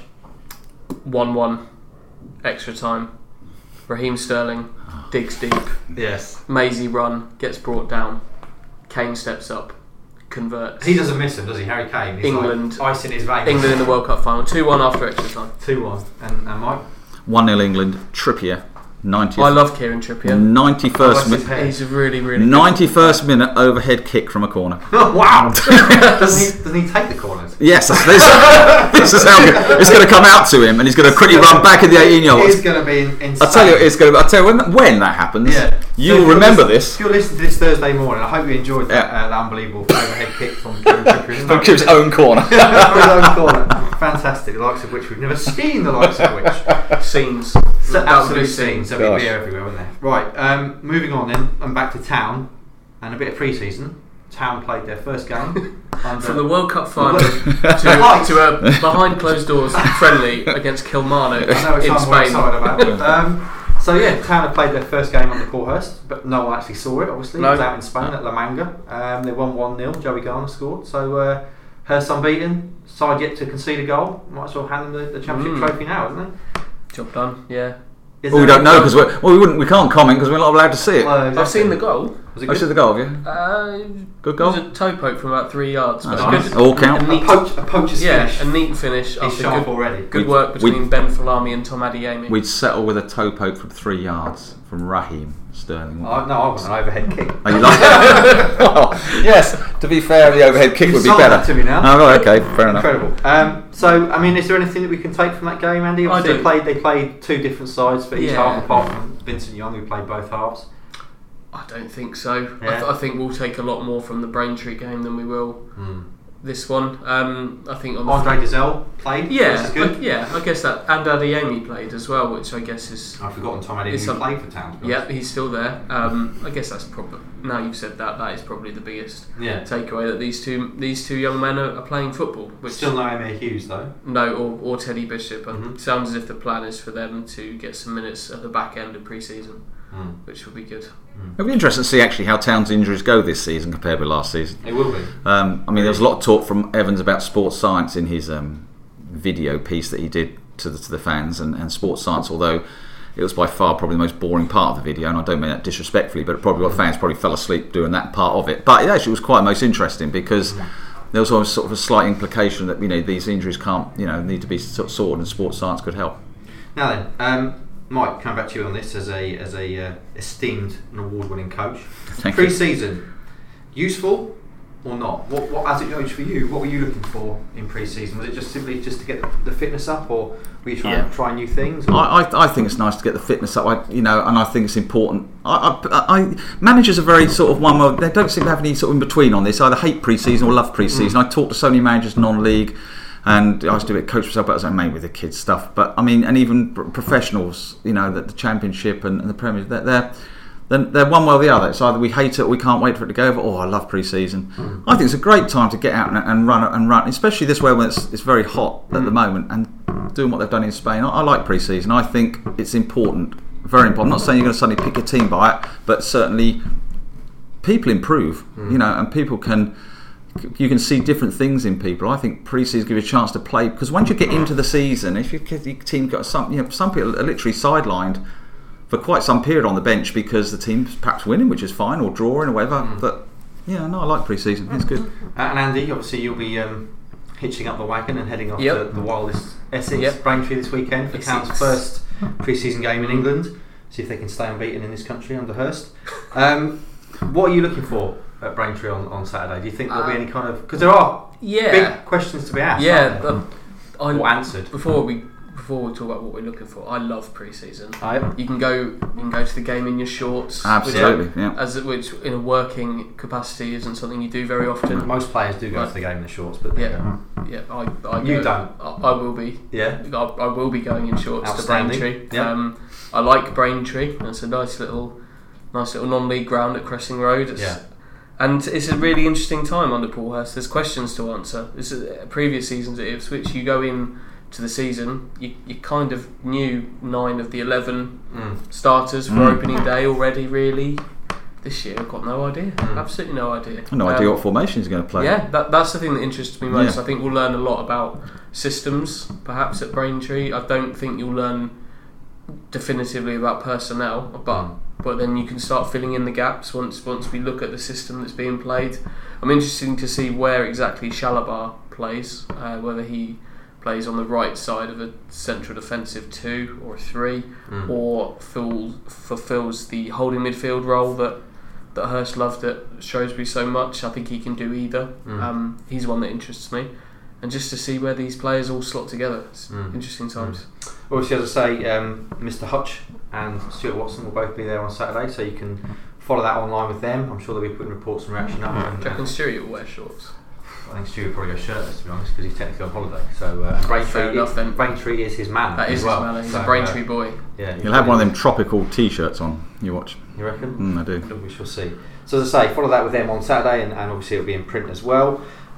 Speaker 2: 1-1 extra time. Raheem Sterling digs deep.
Speaker 1: Yes.
Speaker 2: Maisie run, gets brought down. Kane steps up, converts.
Speaker 1: He doesn't miss him, does he? Harry Kane. He's
Speaker 2: England.
Speaker 1: Like ice in his veins.
Speaker 2: England in the World Cup final. 2-1 after extra time.
Speaker 1: 2-1. And Mike?
Speaker 3: 1-0 England. Trippier. 90th.
Speaker 2: I love Kieran Trippier.
Speaker 3: 91st minute.
Speaker 2: He's a really, really
Speaker 3: 91st minute overhead kick from a corner.
Speaker 1: Wow! doesn't he take the corners?
Speaker 3: Yes, this is how good. It's going to come out to him, and he's going to quickly run back in the 18-yard.
Speaker 1: It's going to be insane.
Speaker 3: I'll tell you, when that happens, you'll remember this.
Speaker 1: If you're listening to this Thursday morning, I hope you enjoyed that unbelievable overhead kick from Kieran Trippier.
Speaker 3: From his own corner.
Speaker 1: From his own corner. Fantastic. The likes of which we've never seen. The likes of which
Speaker 2: scenes.
Speaker 1: Absolute scenes. There'll be beer everywhere, won't there? Right. Moving on then, and back to Town, and a bit of pre-season. Town played their first game
Speaker 2: from the World Cup final to a behind closed doors friendly against Kilmarnock in Spain.
Speaker 1: So Town had played their first game under Paul Hurst, but no one actually saw it. Obviously, it was out in Spain at La Manga. They won 1-0. Joey Garner scored. So Hurst unbeaten. Side yet to concede a goal. Might as well hand them the championship trophy now, isn't they?
Speaker 2: Job done. Yeah.
Speaker 3: Well, we don't know because we can't comment because we're not allowed to see it.
Speaker 1: Exactly.
Speaker 2: I've seen the goal.
Speaker 1: Was it
Speaker 3: good?
Speaker 1: good?
Speaker 3: I see the goal, have you? Good goal.
Speaker 2: It was a toe poke from about 3 yards.
Speaker 3: That's nice. All count.
Speaker 1: A poacher's finish.
Speaker 2: A neat finish.
Speaker 1: He's sharp already.
Speaker 2: Good work between Ben Falami and Tom Adeyemi.
Speaker 3: We'd settle with a toe poke from 3 yards from Raheem Sterling.
Speaker 1: I want an overhead kick.
Speaker 3: Oh, you like that? Well, yes, to be fair, the overhead kick would be better.
Speaker 1: That to me now.
Speaker 3: Oh, okay, fair enough.
Speaker 1: Incredible. So, is there anything that we can take from that game, Andy? Obviously, they played two different sides for each half, apart from Vincent Young, who played both halves.
Speaker 2: I don't think so.
Speaker 1: Yeah.
Speaker 2: I think we'll take a lot more from the Braintree game than we will this one. I think on
Speaker 1: Andre Gazelle played. Which is good.
Speaker 2: I guess that, and Adeyemi played as well, which I guess is.
Speaker 1: I've forgotten Tom Adeyemi played for Town.
Speaker 2: Yeah, he's still there. I guess that's probably, now you've said that is probably the biggest takeaway, that these two young men are playing football. Which
Speaker 1: still no Emir Hughes though.
Speaker 2: No, or Teddy Bishop. It sounds as if the plan is for them to get some minutes at the back end of pre-season, which will be good.
Speaker 3: It'll be interesting to see actually how Town's injuries go this season compared with last season.
Speaker 1: It will be.
Speaker 3: There was a lot of talk from Evans about sports science in his video piece that he did to the fans, and sports science, although it was by far probably the most boring part of the video, and I don't mean that disrespectfully, but fans probably fell asleep doing that part of it. But it actually was quite most interesting because there was always sort of a slight implication that these injuries can't need to be sorted, and sports science could help.
Speaker 1: Now then, Mike, come back to you on this as a esteemed and award-winning coach.
Speaker 3: Thank
Speaker 1: Pre-season, useful or not? What as it goes for you, what were you looking for in pre-season? Was it just simply to get the fitness up, or were you trying to try new things?
Speaker 3: I think it's nice to get the fitness up, and I think it's important. Managers are very sort of one where they don't seem to have any sort of in between on this. Either hate pre-season or love pre-season. I talk to so many managers non-league, and I used to do it coach myself, but I was mainly with the kids stuff. But I mean, and even professionals, the Championship and the Premier, they're one way or the other. It's either we hate it or we can't wait for it to go over, or I love pre-season. I think it's a great time to get out and run, especially this way when it's very hot at the moment, and doing what they've done in Spain. I like pre-season. I think it's important, very important. I'm not saying you're going to suddenly pick your team by it, but certainly people improve, and people you can see different things in people. I think pre-season gives you a chance to play, because once you get into the season, if your team got some people are literally sidelined for quite some period on the bench because the team's perhaps winning, which is fine, or drawing or whatever. But I like pre-season. It's good.
Speaker 1: And Andy, obviously you'll be hitching up the wagon and heading off to the wildest Essex, Braintree this weekend for Town's first pre-season game in England. See if they can stay unbeaten in this country under Hurst. What are you looking for at Braintree on Saturday? Do you think there'll be any kind of... Because there are big questions to be asked, or answered. Before we talk about what we're looking for, I love pre-season. You can go to the game in your shorts.
Speaker 3: Absolutely,
Speaker 1: which
Speaker 2: in a working capacity isn't something you do very often.
Speaker 1: Most players do go to the game in the shorts, but
Speaker 2: you
Speaker 1: don't.
Speaker 2: I will be.
Speaker 1: Yeah,
Speaker 2: I will be going in shorts to Braintree.
Speaker 1: Yeah.
Speaker 2: I like Braintree. It's a nice little non-league ground at Cressing Road. And it's a really interesting time under Paul Hurst. There's questions to answer. This is previous seasons at Ipswich. You go in to the season, you kind of knew 9 of the 11 starters for opening day already, really. This year I've got no idea. Absolutely no idea.
Speaker 3: No idea what formation he's going to play.
Speaker 2: Yeah, that's the thing that interests me most. I think we'll learn a lot about systems perhaps at Braintree. I don't think you'll learn definitively about personnel, but then you can start filling in the gaps once we look at the system that's being played. I'm interested to see where exactly Shalabar plays, whether he plays on the right side of a central defensive 2 or 3, or fulfills the holding midfield role that Hurst loved at Shrewsbury so much. I think he can do either. He's one that interests me, and just to see where these players all slot together. It's interesting times.
Speaker 1: Obviously, as I say, Mr. Hutch and Stuart Watson will both be there on Saturday, so you can follow that online with them. I'm sure they'll be putting reports and reaction up.
Speaker 2: Do you reckon Stuart will wear shorts?
Speaker 1: I think Stuart will probably go shirtless, to be honest, because he's technically on holiday. So Braintree is his man.
Speaker 2: That is his man. He's a Braintree boy.
Speaker 1: Yeah,
Speaker 3: he'll have one of them tropical T-shirts on. You watch.
Speaker 1: You reckon?
Speaker 3: I do.
Speaker 1: We shall see. So as I say, follow that with them on Saturday, and obviously it'll be in print as well.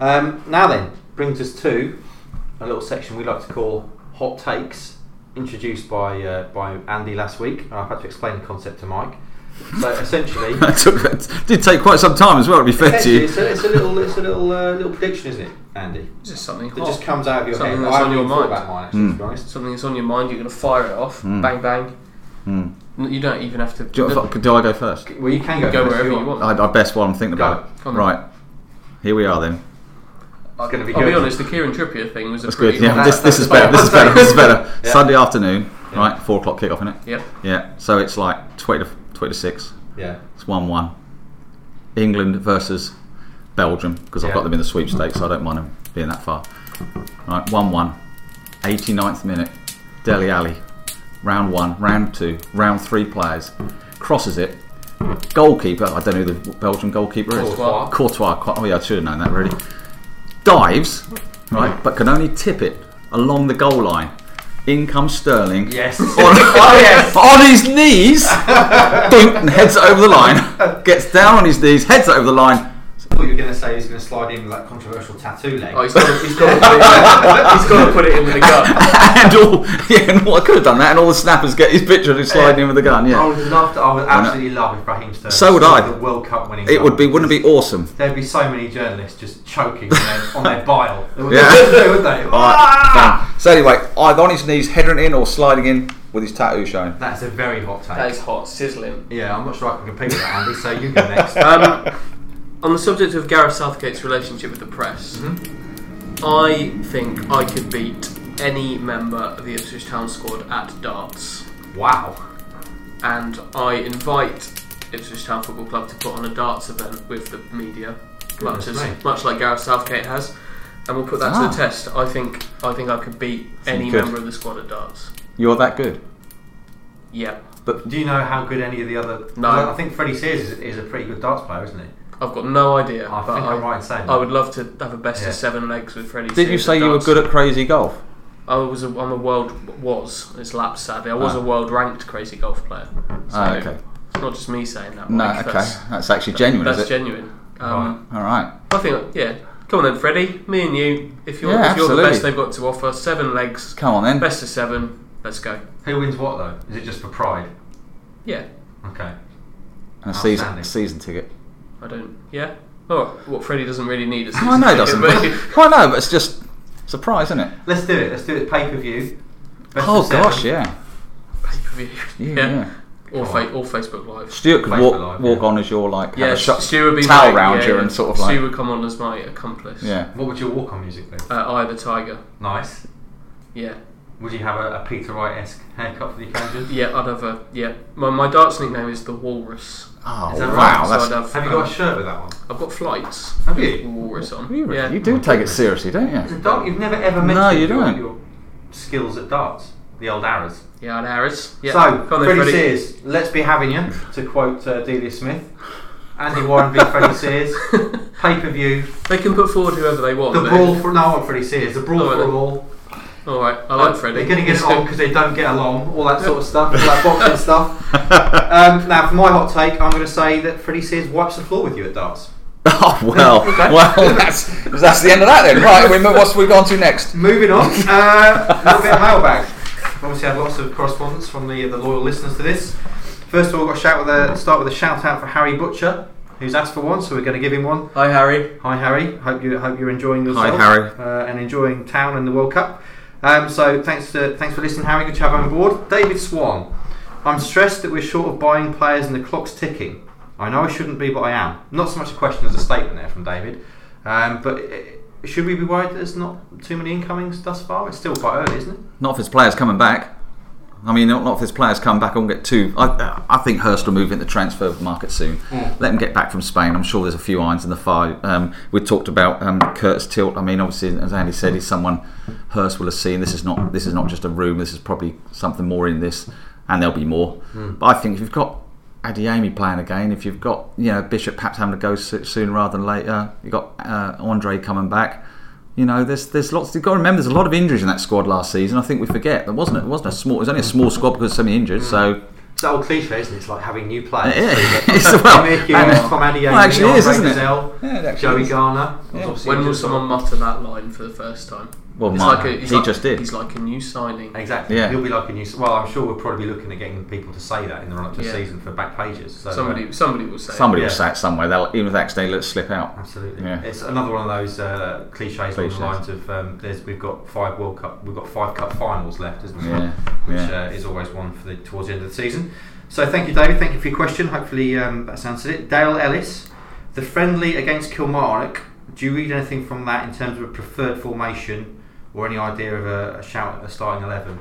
Speaker 1: Now then, brings us to a little section we like to call Hot Takes, introduced by Andy last week, and I've had to explain the concept to Mike. So essentially,
Speaker 3: it did take quite some time as well, to be fair to you.
Speaker 1: It's a little prediction, isn't it, Andy?
Speaker 2: It's just something
Speaker 1: that just comes out of your
Speaker 2: something
Speaker 1: head.
Speaker 2: That's on your mind.
Speaker 1: About mine, actually, to be honest.
Speaker 2: Something that's on your mind. You're going to fire it off. Bang bang. You don't even have to.
Speaker 3: Do I go first?
Speaker 1: Well, you can go
Speaker 2: wherever you want.
Speaker 3: I best while I'm thinking about it. Right, here we are then.
Speaker 1: It's going to be
Speaker 2: I'll
Speaker 1: good.
Speaker 2: be honest. The Kieran Trippier thing was
Speaker 3: That's good. Yeah, this is better. This is better. Yeah. Sunday afternoon, right? 4:00 kick-off, isn't it?
Speaker 2: Yep.
Speaker 3: Yeah. So it's like 20 to 6.
Speaker 1: Yeah.
Speaker 3: It's 1-1. England versus Belgium, because I've got them in the sweepstakes, so I don't mind them being that far. Right, 1-1. 89th minute. Dele Alli. Round 1, round 2, round 3 players. Crosses it. Goalkeeper, I don't know who the Belgian goalkeeper is. Courtois. Oh yeah, I should have known that really. Dives, right, but can only tip it along the goal line. In comes Sterling.
Speaker 1: Yes.
Speaker 3: On his knees. Boom, and heads it over the line. Gets down on his knees, heads it over the line.
Speaker 1: I thought you were going to say he's going to slide in with that controversial tattoo leg.
Speaker 2: Oh, he's got to put it in with the gun.
Speaker 3: and I could have done that, and all the snappers get his picture of him sliding in with the gun. Yeah.
Speaker 1: I would absolutely love if Raheem Sterling.
Speaker 3: So would I.
Speaker 1: The World Cup winning.
Speaker 3: Wouldn't it be awesome?
Speaker 1: There'd be so many journalists just choking on their bile. Would they?
Speaker 3: Right, so anyway, either on his knees, heading in, or sliding in with his tattoo showing.
Speaker 1: That's a very hot take.
Speaker 2: That is hot, sizzling.
Speaker 1: Yeah, I'm not sure I can compete with that, Andy. So you go next.
Speaker 2: On the subject of Gareth Southgate's relationship with the press, I think I could beat any member of the Ipswich Town squad at darts.
Speaker 1: Wow.
Speaker 2: And I invite Ipswich Town Football Club to put on a darts event with the media,
Speaker 1: Goodness me.
Speaker 2: much like Gareth Southgate has, and we'll put that to the test. I think I could beat any member of the squad at darts.
Speaker 3: You're that good?
Speaker 2: Yeah.
Speaker 3: But
Speaker 1: do you know how good any of the other?
Speaker 2: No.
Speaker 1: I think Freddie Sears is a pretty good darts player, isn't he?
Speaker 2: I've got no idea.
Speaker 1: I think I'm right in saying that.
Speaker 2: I would love to have a best of 7 legs with Freddie.
Speaker 3: Did you say you were good at crazy golf?
Speaker 2: It's lapsed sadly. I was a world ranked crazy golf player. So
Speaker 3: okay.
Speaker 2: It's not just me saying that.
Speaker 3: No, okay. That's actually genuine.
Speaker 2: That's
Speaker 3: is it?
Speaker 2: genuine.
Speaker 3: All right.
Speaker 2: I think, come on then, Freddie. Me and you. If you're the best they've got to offer, 7 legs.
Speaker 3: Come on then.
Speaker 2: Best of 7. Let's go.
Speaker 1: Who wins what though? Is it just for pride?
Speaker 2: Yeah.
Speaker 1: Okay.
Speaker 3: And a season ticket.
Speaker 2: I don't. Yeah. Oh, what Freddie doesn't really need a season
Speaker 3: I know he
Speaker 2: ticket,
Speaker 3: doesn't. I know, but it's just a surprise, isn't it?
Speaker 1: Let's do it. Let's do it pay per view.
Speaker 3: Oh gosh, yeah.
Speaker 2: Pay per view.
Speaker 3: Yeah.
Speaker 2: Or Facebook Live.
Speaker 3: Stuart could walk on as your
Speaker 2: Stu would be
Speaker 3: towel round you and sort of like.
Speaker 2: Stu would come on as my accomplice.
Speaker 3: Yeah.
Speaker 1: What would your walk on music be?
Speaker 2: Eye the Tiger.
Speaker 1: Nice.
Speaker 2: Yeah.
Speaker 1: Would you have a Peter Wright-esque haircut for the occasion?
Speaker 2: Yeah, I'd have My darts nickname is the Walrus.
Speaker 3: Oh,
Speaker 1: is that
Speaker 3: wow!
Speaker 1: Right? So have you got a shirt with that one?
Speaker 2: I've got flights.
Speaker 1: Have you?
Speaker 2: The Walrus on.
Speaker 3: You do take it seriously, don't you?
Speaker 1: You've never ever mentioned your skills at darts. The old arrows.
Speaker 2: Yeah, the arrows. Yeah.
Speaker 1: So, Freddie Sears, let's be having you, to quote Delia Smith. Andy Warren v Freddie Sears. Pay-per-view.
Speaker 2: They can put forward whoever they want.
Speaker 1: The brawl for... No, I want Freddie Sears. The brawl for them all.
Speaker 2: Alright, I like Freddie.
Speaker 1: They're going to get it on because they don't get along. All that sort of stuff. All that boxing stuff. Now, for my hot take, I'm going to say that Freddie Sears wipes the floor with you at darts.
Speaker 3: Oh, well. Well, that's the end of that then. Right, what's we gone to next?
Speaker 1: Moving on. A little bit of mailbag. Obviously had lots of correspondence from the loyal listeners to this. First of all, we've got to start with a shout out for Harry Butcher, who's asked for one, so we're going to give him one.
Speaker 2: Hi Harry.
Speaker 1: Hi Harry. Hope you're enjoying yourself.
Speaker 3: Hi Harry.
Speaker 1: And enjoying town and the World Cup. So thanks for listening, Harry. Good to have you on board. David Swan. I'm stressed that we're short of buying players and the clock's ticking. I know I shouldn't be, but I am. Not so much a question as a statement there from David. But should we be worried that there's not too many incomings thus far? It's still quite early, isn't it?
Speaker 3: Not if his players coming back. I mean, not if his players come back and get too. I think Hurst will move into the transfer market soon. Let him get back from Spain. I'm sure there's a few irons in the fire. We talked about Curtis Tilt. I mean, obviously, as Andy said, he's someone Hurst will have seen. This is not just a rumour. This is probably something more in this, and there'll be more. But I think if you've got Adeyemi playing again, if you've got Bishop perhaps having to go sooner rather than later, you've got Andre coming back. There's lots. You've got to remember, there's a lot of injuries in that squad last season. I think we forget. It wasn't a small. It was only a small squad because of so many injured. So
Speaker 1: it's that old cliche, isn't it? It's like having new players.
Speaker 3: Yeah.
Speaker 1: Tom Adeyemi,
Speaker 3: actually it is, isn't it?
Speaker 1: Joey Garner.
Speaker 3: Yeah.
Speaker 2: When will someone mutter that line for the first time?
Speaker 3: Well, he just did.
Speaker 2: He's like a new signing.
Speaker 1: Exactly. Yeah. He'll be like a new. Well, I'm sure we'll probably be looking at getting people to say that in the run-up to the season for back pages. So,
Speaker 2: somebody will say.
Speaker 3: Somebody will say it somewhere. They'll even if accidentally let it slip out.
Speaker 1: Absolutely. Yeah. It's another one of those cliches along the lines of we've got 5 World Cup, we've got 5 Cup finals left, isn't there? Which is always one for towards the end of the season. So thank you, David. Thank you for your question. Hopefully that's answered it. Dale Ellis, the friendly against Kilmarnock. Do you read anything from that in terms of a preferred formation? Or any idea of a shout at a starting 11?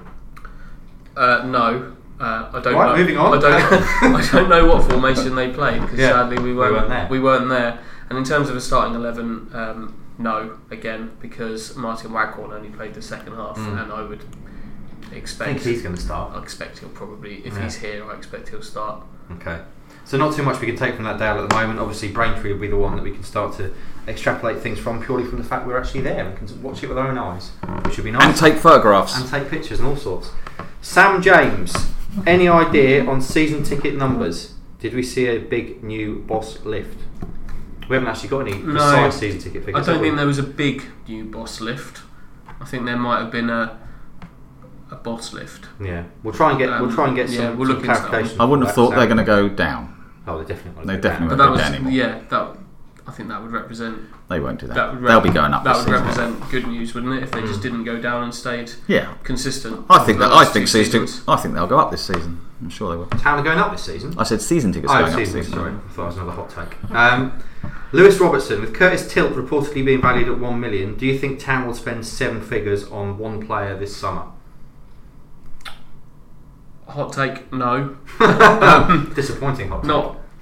Speaker 2: No, I don't.
Speaker 1: Right,
Speaker 2: know.
Speaker 1: Moving on.
Speaker 2: I don't know what formation they played because sadly we weren't there. We weren't there. And in terms of a starting 11, no, again because Martin Waghorn only played the second half, and I would expect.
Speaker 1: I think he's going to start.
Speaker 2: I expect he'll probably, if he's here, I expect he'll start.
Speaker 1: Okay. So not too much we can take from that Dale at the moment. Obviously Braintree will be the one that we can start to extrapolate things from purely from the fact we're actually there and can watch it with our own eyes, which would be nice.
Speaker 3: And take photographs.
Speaker 1: And take pictures and all sorts. Sam James, any idea on season ticket numbers? Did we see a big new boss lift? We haven't actually got any precise season ticket figures.
Speaker 2: I don't think there was a big new boss lift. I think there might have been a boss lift.
Speaker 1: Yeah, we'll try and get some clarification.
Speaker 3: I wouldn't have thought they're going to go down.
Speaker 1: Oh, they definitely
Speaker 3: won't go down anymore.
Speaker 2: I think that would represent.
Speaker 3: They won't do that. They'll be going up.
Speaker 2: That would represent good news, wouldn't it? If they just didn't go down and stayed consistent.
Speaker 3: I think they'll go up this season. I'm sure they will.
Speaker 1: Town are going up this season.
Speaker 3: I said season tickets going up this season.
Speaker 1: Sorry, I thought it was another hot take. Lewis Robertson, with Curtis Tilt reportedly being valued at $1 million, do you think Town will spend 7 figures on one player this summer?
Speaker 2: Hot take, no.
Speaker 1: Disappointing hot take.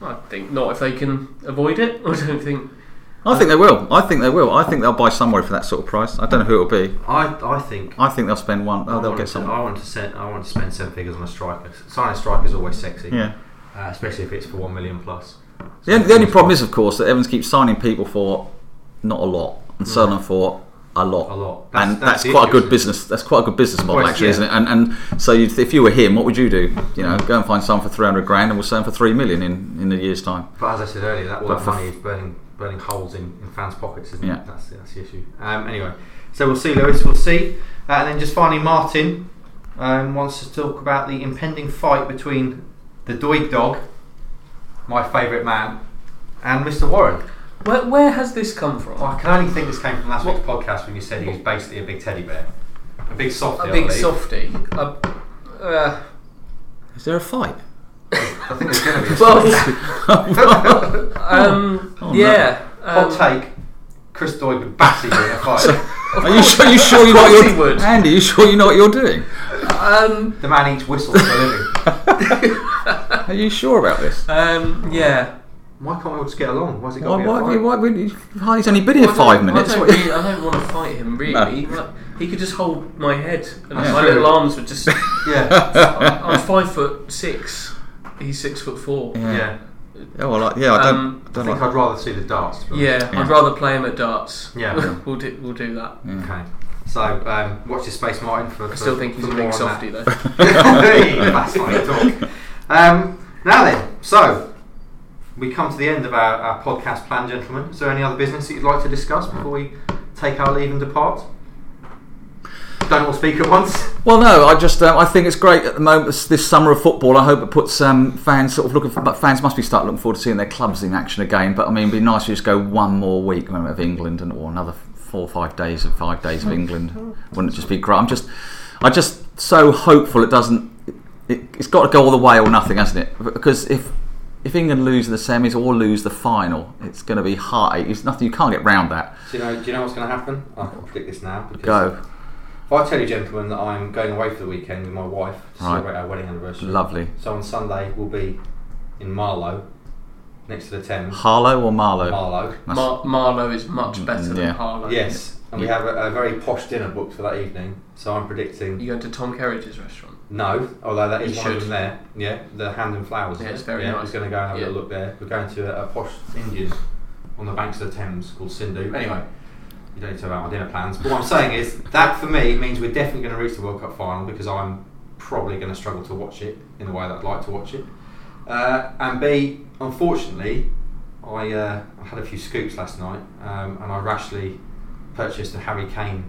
Speaker 2: I think not if they can avoid it. I don't think.
Speaker 3: I think they will. I think they'll buy somewhere for that sort of price. I don't know who it'll be.
Speaker 1: I think
Speaker 3: they'll spend one. They'll get someone.
Speaker 1: I want to spend 7 figures on a striker. Signing a striker is always sexy.
Speaker 3: Yeah.
Speaker 1: Especially if it's for 1 million plus.
Speaker 3: The only problem is, of course, that Evans keeps signing people for not a lot and selling them for a lot. That's quite a good business. That's quite a good business model, actually, isn't it? And so if you were him, what would you do? Go and find someone for 300 grand, and we'll sell them for 3 million in a year's time.
Speaker 1: But as I said earlier, all that money is burning holes in fans' pockets, isn't it? That's the issue. Anyway, so we'll see, Lewis. We'll see, and then just finally, Martin wants to talk about the impending fight between the Doig Dog, my favourite man, and Mr. Warren.
Speaker 2: Where has this come from?
Speaker 1: Well, I can only think this came from last week's podcast when you said he was basically a big teddy bear. A big softie.
Speaker 2: A big softie.
Speaker 3: Is there a fight?
Speaker 1: I think there's going to be a fight.
Speaker 2: Yeah.
Speaker 1: Hot take. Chris Doig would batter you in a fight.
Speaker 3: Are you sure you know what you're doing? Andy, are you sure you know what you're doing?
Speaker 1: The man eats whistles for a living.
Speaker 3: Are you sure about this?
Speaker 2: Yeah.
Speaker 1: Why can't we all just get along? Why's it got to be a fight?
Speaker 3: He's only been here 5 minutes.
Speaker 2: I don't want to fight him, really. No. He could just hold my head and my little arms would just...
Speaker 1: Yeah.
Speaker 2: I'm 5'6". He's 6'4".
Speaker 1: Yeah.
Speaker 3: Oh, well, I don't
Speaker 1: think I'd rather see the darts.
Speaker 2: Yeah, I'd rather play him at darts.
Speaker 1: Yeah.
Speaker 2: We'll do that.
Speaker 1: Yeah. Okay. So, watch this space, Martin. I
Speaker 2: still think he's a big softie, though.
Speaker 1: That's funny talk. Now then, so... we come to the end of our podcast plan, gentlemen. Is there any other business that you'd like to discuss before we take our leave and depart? Don't all speak at once.
Speaker 3: Well, no. I think it's great at the moment. This summer of football. I hope it puts fans sort of looking. But fans must be looking forward to seeing their clubs in action again. But I mean, it'd be nice to just go one more week of England or another 4 or 5 days of England. Wouldn't it just be great? I'm just so hopeful it doesn't. It's got to go all the way or nothing, hasn't it? Because if England lose the semis or lose the final, it's going to be heartache. It's nothing. You can't get round that.
Speaker 1: Do you know what's going to happen? I can predict this now.
Speaker 3: Go.
Speaker 1: If I tell you, gentlemen, that I'm going away for the weekend with my wife to celebrate our wedding anniversary.
Speaker 3: Lovely.
Speaker 1: So on Sunday we'll be in Marlow, next to the Thames.
Speaker 3: Harlow or Marlow?
Speaker 1: Marlow.
Speaker 2: Marlow is much better than Harlow.
Speaker 1: Yes, and we have a very posh dinner booked for that evening. So I'm predicting.
Speaker 2: You going to Tom Kerridge's restaurant?
Speaker 1: No, although that is one of them there. Yeah, the Hand and Flowers.
Speaker 2: Yeah, it's very nice.
Speaker 1: We're going to go and have a little look there. We're going to a posh Indian on the banks of the Thames called Sindhu. Anyway, you don't need to know about my dinner plans. But what I'm saying is that for me means we're definitely going to reach the World Cup final because I'm probably going to struggle to watch it in the way that I'd like to watch it. And B, unfortunately, I had a few scoops last night and I rashly purchased a Harry Kane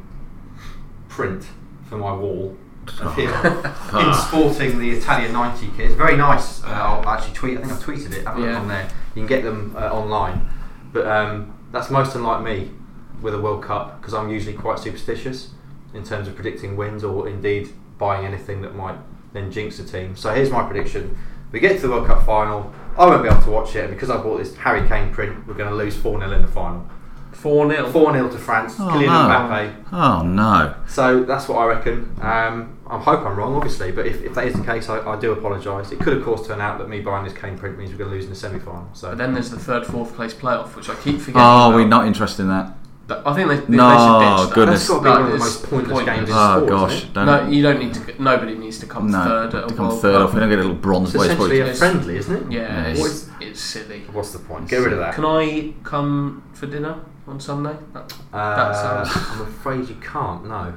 Speaker 1: print for my wall of him in sporting the Italian 90 kit. It's very nice. I'll actually tweet. I think I've tweeted it. Haven't I, on there? You can get them online. But that's most unlike me with a World Cup because I'm usually quite superstitious in terms of predicting wins or indeed buying anything that might then jinx a team. So here's my prediction: we get to the World Cup final. I won't be able to watch it, and because I bought this Harry Kane print, we're going to lose 4-0 in the final.
Speaker 2: 4-0?
Speaker 1: 4-0 to France. Kylian Mbappe.
Speaker 3: Oh no!
Speaker 1: So that's what I reckon. I hope I'm wrong, obviously, but if that is the case, I do apologise. It could, of course, turn out that me buying this Kane print means we're going to lose in the semi-final. So.
Speaker 2: But then there's the 3rd, 4th place playoff, which I keep forgetting.
Speaker 3: Oh, we're not interested in that.
Speaker 2: I think they should ditch that.
Speaker 3: Goodness.
Speaker 1: That's got to be one of the most pointless games in sport.
Speaker 3: Oh gosh!
Speaker 2: No, you don't need to. Nobody needs to come third at a World Cup.
Speaker 3: Off. We don't get a little bronze.
Speaker 1: It's essentially a friendly, isn't it?
Speaker 2: Yeah, it's silly.
Speaker 1: What's the point? Get rid of that.
Speaker 2: Can I come for dinner on Sunday? That sounds.
Speaker 1: I'm afraid you can't. No.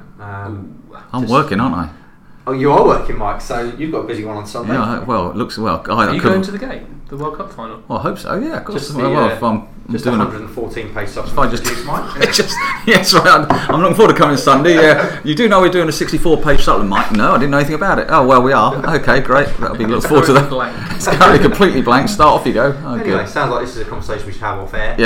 Speaker 3: I'm working, aren't I?
Speaker 1: Oh, you are working, Mike. So you've got a busy one on Sunday.
Speaker 3: Yeah. Well, it looks well.
Speaker 2: Are you going to the game? The World Cup final?
Speaker 3: Well, I hope so. Yeah, of course.
Speaker 1: Just
Speaker 3: if I'm
Speaker 1: just
Speaker 3: doing
Speaker 1: 114 page supplement.
Speaker 3: Yes, right. I'm looking forward to coming Sunday. Yeah, you do know we're doing a 64-page supplement, Mike? No, I didn't know anything about it. Oh well, we are. Okay, great. That'll be look forward to that.
Speaker 2: Blank.
Speaker 3: It's currently completely blank. Start off you go.
Speaker 1: Anyway,
Speaker 3: good.
Speaker 1: Sounds like this is a conversation we should have off air.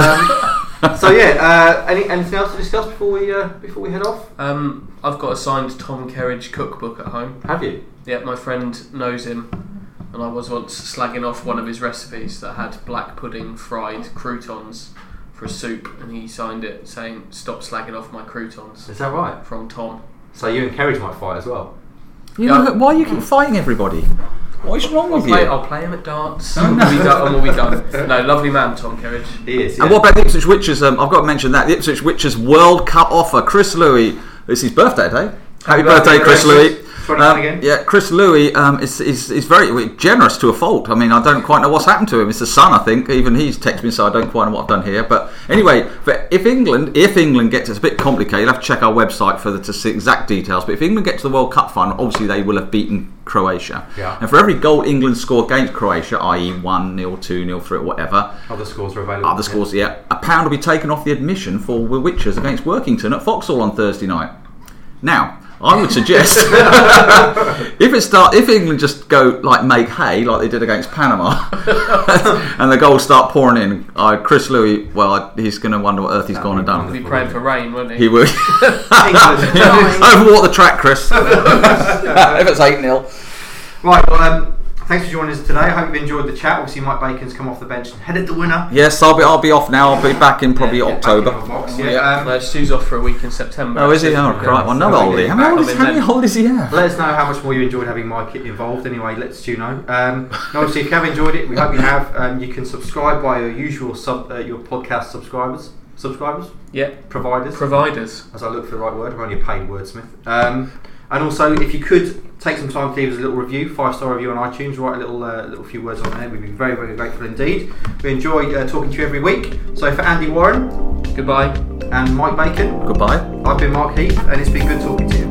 Speaker 3: Yeah.
Speaker 1: So yeah, anything else to discuss before we head off?
Speaker 2: I've got a signed Tom Kerridge cookbook at home.
Speaker 1: Have you?
Speaker 2: Yeah, my friend knows him, and I was once slagging off one of his recipes that had black pudding fried croutons for a soup, and he signed it saying, "Stop slagging off my croutons."
Speaker 1: Is that right?
Speaker 2: From Tom.
Speaker 1: So you and Kerridge might fight as well.
Speaker 3: Why you keep fighting everybody? What is wrong with you?
Speaker 2: I'll play him at darts. And we'll be done. No, lovely man, Tom Kerridge.
Speaker 1: He is. Yeah.
Speaker 3: And what about the Ipswich Witches? I've got to mention that the Ipswich Witches World Cup offer. Chris Louis, it's his birthday today. Happy birthday, Chris Louis.
Speaker 1: Again.
Speaker 3: Yeah, Chris Louis is very generous to a fault. I mean, I don't quite know what's happened to him. It's the son, I think. Even he's texted me, so I don't quite know what I've done here. But anyway, if England gets, it's a bit complicated. You'll have to check our website to see exact details. But if England get to the World Cup final, obviously they will have beaten Croatia.
Speaker 1: Yeah.
Speaker 3: And for every goal England score against Croatia, i.e. 1-0, 2-0, 3, whatever,
Speaker 1: other scores are available.
Speaker 3: other scores, yeah, £1 will be taken off the admission for the Witches against Workington at Vauxhall on Thursday night. Now, I would suggest if England just go make hay like they did against Panama, and the goals start pouring in, Chris Louis, he's going to wonder what earth he's gone and done.
Speaker 2: He'll be praying for rain, won't he?
Speaker 3: He would. Overwater the track, Chris. If it's 8-0.
Speaker 1: Right. Well, thanks for joining us today. I hope you enjoyed the chat. Obviously, Mike Bacon's come off the bench and headed the winner.
Speaker 3: Yes, I'll be off now. I'll be back in probably October.
Speaker 2: Stu's off for a week in September.
Speaker 3: Oh, is he? Oh, right. Well, another holiday. How many holidays does he have?
Speaker 1: Let us know how much more you enjoyed having Mike involved. Anyway, let Stu know. Obviously, if you have enjoyed it, we hope you have. You can subscribe by your usual your podcast subscribers.
Speaker 2: Yeah. Providers.
Speaker 1: As I look for the right word, I'm only a paid wordsmith. And also, if you could take some time to leave us a little review, 5-star review on iTunes, write a little few words on there. We'd be very, very grateful indeed. We enjoy talking to you every week. So for Andy Warren,
Speaker 2: goodbye,
Speaker 1: and Mike Bacon,
Speaker 3: goodbye.
Speaker 1: I've been Mark Heath, and it's been good talking to you.